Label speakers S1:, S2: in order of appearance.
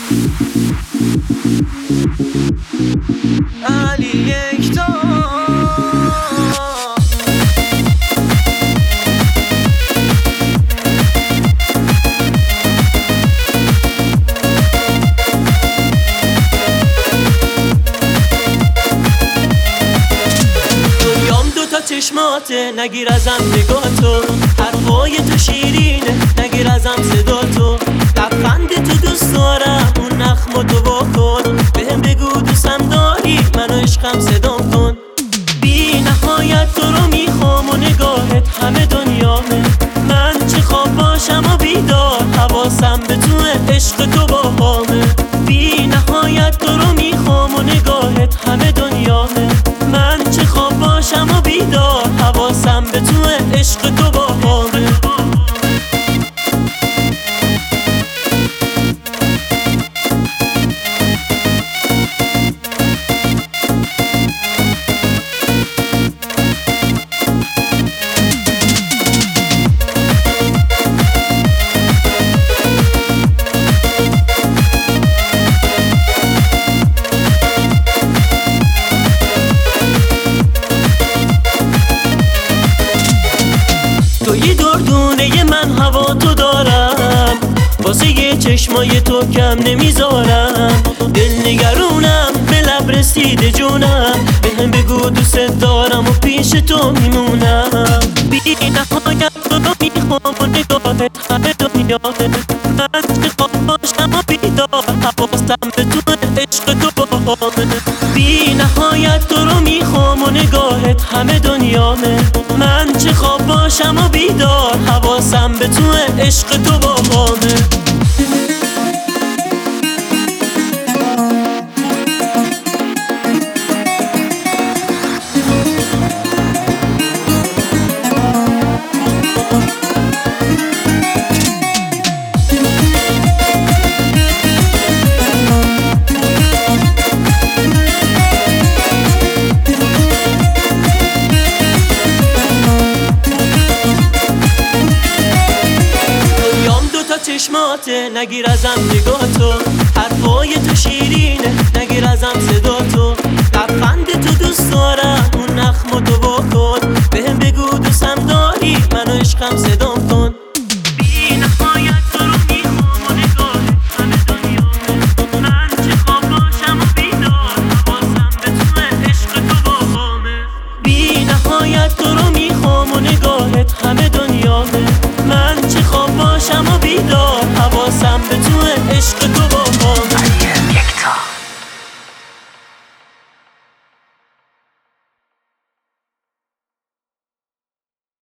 S1: علی یکتا دنیام دوتا چشماته، نگیر ازم نگاهتو، حرفای تو شیرینه، نگیر ازم صداتو، لبخند تو دوست دارم، اون نخم تو واکن، بهم بگو دوستم داری، منو عشقم صدام کن. بی نهایت تو رو میخوام و نگاهت همه دنیامه، من چه خواب باشم و بیدار، حواسم به تو، عشق تو باهامه. بی نهایت تو رو میخوام و نگاهت همه دنیامه، من چه خواب باشم و بیدار، حواسم به تو، عشق تو باهامه. توی دردونه من هوا تو دارم، واسه یه چشمای تو کم نمیذارم، دل نگرونم به لب رسیده جونم، بهم بگو دوست دارم و پیش تو میمونم. بی نهایت تو رو میخوام و نگاهت همه دنیامه، من چه خواب باشم و بیدار، حواسم به تو، عشق تو باهامه. بی نهایت تو رو میخوام و نگاهت همه دنیامه، من چه خواب باشم و بیدار، حواسم به تو، عشق تو باهامه. چشماته، نگیر ازم نگاهتو، حرفای تو شیرینه، نگیر ازم صداتو، لبخند تو دوست دارم، اون نخم تو واکن، بهم بگو دوستم داری، منو عشقم صدام